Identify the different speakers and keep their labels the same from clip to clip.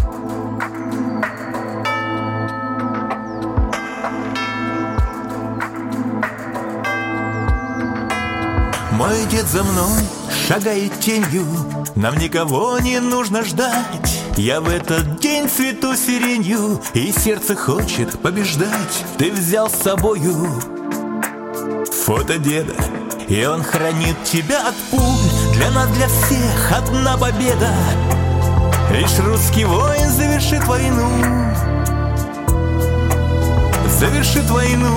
Speaker 1: Мой дед за мной шагает тенью, нам никого не нужно ждать. Я в этот день цвету сиренью, и сердце хочет побеждать. Ты взял с собою фото деда, и он хранит тебя от пуль. Для нас, для всех одна победа. Лишь русский воин завершит войну. Завершит войну.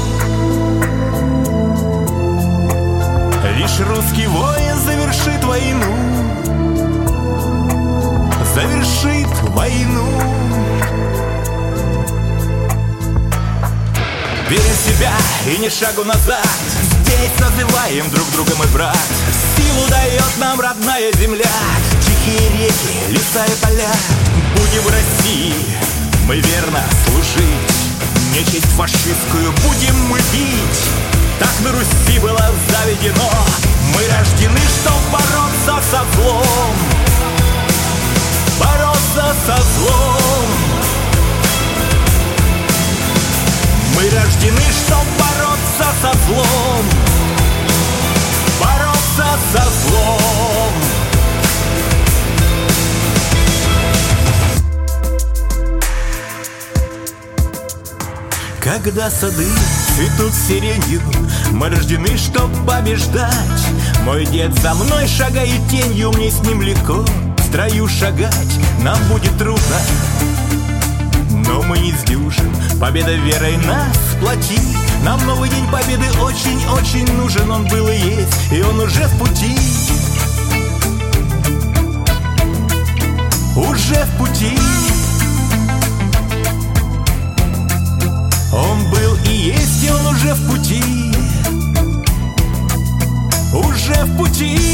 Speaker 1: Лишь русский воин завершит войну. Завершит войну. Верим в себя и ни шагу назад. Здесь называем друг друга мы брат. Силу дает нам родная земля. Тихие реки, леса и поля. Будем в России мы верно служить. Нечисть фашистскую будем мы бить. Так на Руси было заведено. Мы рождены, чтоб бороться со злом. Бороться со злом. Мы рождены, чтоб бороться со злом. Бороться со злом. Когда сады цветут сиренью, мы рождены, чтоб побеждать. Мой дед за мной шагает тенью, мне с ним легко в строю шагать. Нам будет трудно, но мы не сдюжим. Победа верой нас сплотит. Нам новый день победы очень-очень нужен. Он был и есть, и он уже в пути. Уже в пути. Он был и есть, и он уже в пути. Уже в пути.